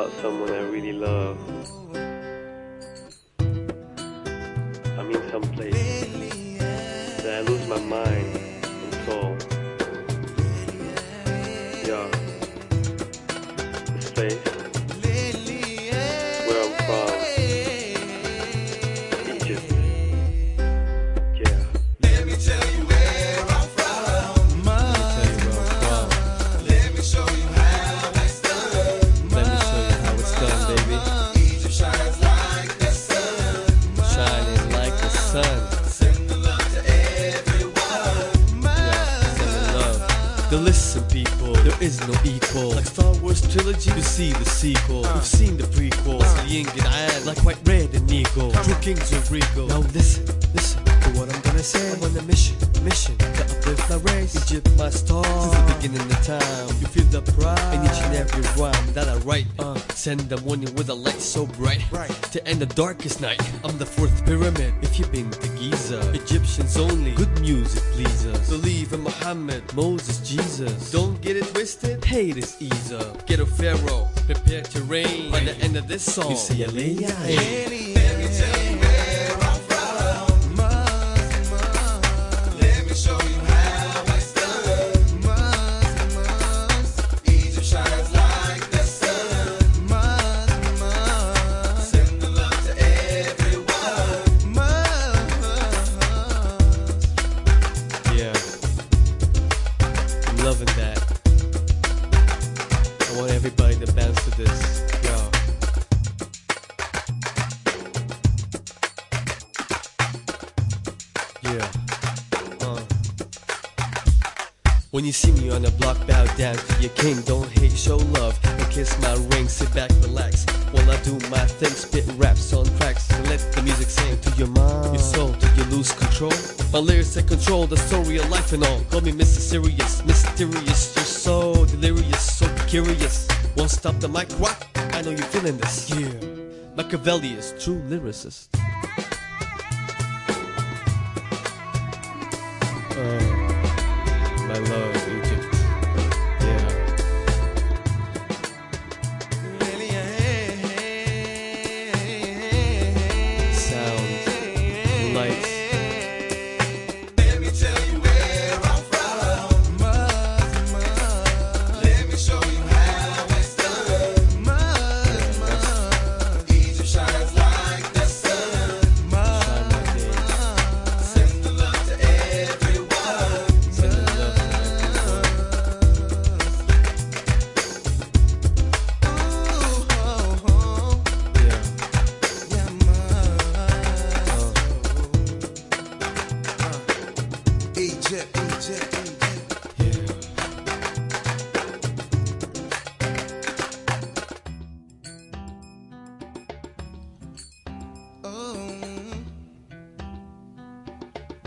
about someone I really love. I'm in some place that I lose my mind and soul. Yeah, this place where I'm from, Egypt. Yeah. Let me tell you where I'm from. Let me show you how it's done. Let me show you how it's done, baby. Egypt shines like the sun. Shining like the sun. Send the love to everyone. Sending love. Now listen, people, there is no equal. Like Star Wars trilogy, you see the sequel. We've seen the prequel. Yin and Yang, like white, red, and eagle. True kings of regal. Now listen to what I'm gonna say. I'm on a mission to uplift my race. Egypt, my star. Since the beginning of time, you feel the pride in each and every rhyme that I write. Send the morning with a light so bright, to end the darkest night. I'm the fourth pyramid. If you've been to Giza, Egyptians only. Good music please us. Believe in Muhammad, Moses, Jesus. Don't get it twisted. Hey, this ease up. Get a pharaoh, prepare to reign. By the end of this song, you see a lady. Let me tell you where I'm from. Let me show you how it's done. Egypt shines like the sun. Send the love to everyone. Yeah, I'm loving that. I want everybody to bounce to this. Yo. Yeah. When you see me on the block, bow down to your king. Don't hate, show love, and kiss my ring. Sit back, relax, while I do my thing. Spit raps on tracks, and let the music sing to your mind, your soul, till you lose control. My lyrics that control the story of life and all. Call me Mr. Serious, mysterious. You're so delirious, so curious. Won't stop the mic rock, I know you're feeling this. Yeah, Machiavelli is true lyricist.